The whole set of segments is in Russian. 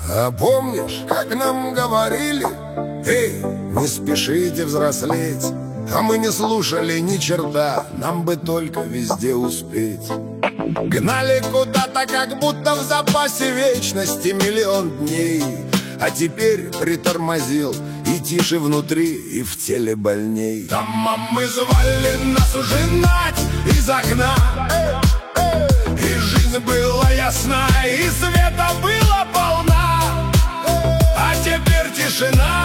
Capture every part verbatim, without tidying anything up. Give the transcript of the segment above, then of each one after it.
А помнишь, как нам говорили: эй, не спешите взрослеть? А мы не слушали ни черта, нам бы только везде успеть. Гнали куда-то, как будто в запасе вечности миллион дней. А теперь притормозил, и тише внутри, и в теле больней. Там мамы звали нас ужинать из окна, и жизнь была ясна, и света было полна. А теперь тишина,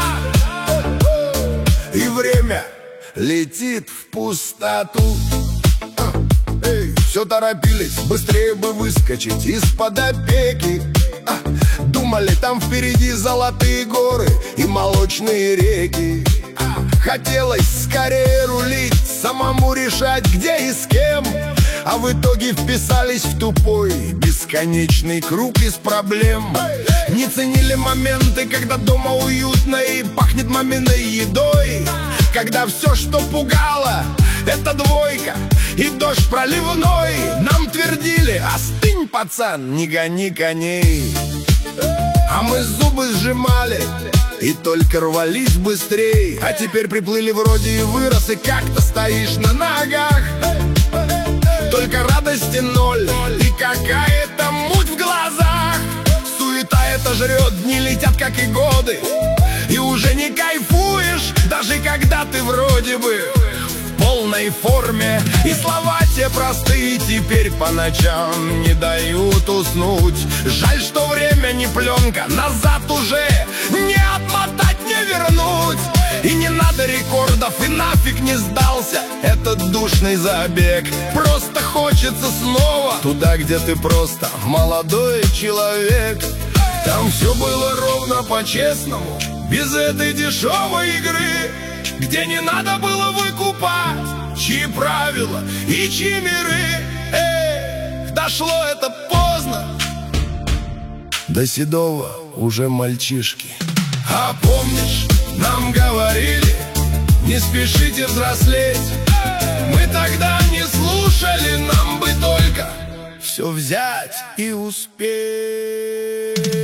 и время летит в пустоту. Эй, все торопились, быстрее бы выскочить из-под опеки. а, Думали, там впереди золотые горы и молочные реки. а, Хотелось скорее рулить, самому решать, где и с кем. А в итоге вписались в тупой бесконечный круг из проблем. Не ценили моменты, когда дома уютно и пахнет маминой едой. Когда все, что пугало, это двойка и дождь проливной. Нам твердили: остынь, пацан, не гони коней. А мы зубы сжимали и только рвались быстрей. А теперь приплыли вроде и вырос, и как-то стоишь на ногах. Только радости ноль и какая-то муть в глазах. Суета это жрет, дни летят, как и годы, и уже не кайфуешь, даже когда ты вроде бы в полной форме. И слова те простые теперь по ночам не дают уснуть. Жаль, что время не пленка, назад уже не отмотать, не вернуть. И не надо рекордов, и нафиг не сдался этот душный забег. Просто хочется снова туда, где ты просто молодой человек. Там все было ровно по-честному, без этой дешевой игры, где не надо было выкупать, чьи правила и чьи миры. Эх, дошло это поздно до седого уже мальчишки. А помнишь, нам говорили: не спешите взрослеть? Мы тогда не слушали, нам бы только все взять и успеть.